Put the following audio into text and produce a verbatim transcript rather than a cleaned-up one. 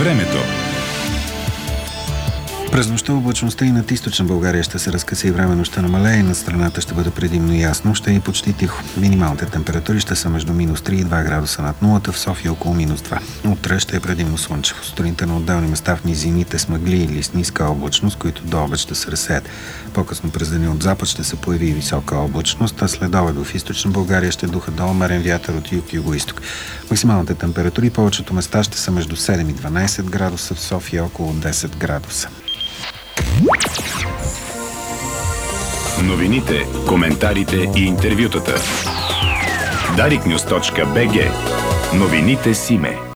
Времето. През нощта облачността и над източна България ще се разкъса и временно ще намалее и над страната ще бъде предимно ясно, ще е и почти тихо. Минималните температури ще са между минус три и два градуса над нулата, в София около минус два. Утре ще е предимно слънчево. Сутринта на отделни места в низините с мъгли или с ниска облачност, които до обед ще се разсеят. По-късно през деня от запад ще се появи и висока облачност, а след обед в източна България ще духа до умерен вятър от юг-югоизток. Максималните температури повечето места ще са между седем и дванайсет градуса, в София около десет градуса. Новините, коментарите и интервютата. дарик нюз точка би джи. Новините Симе.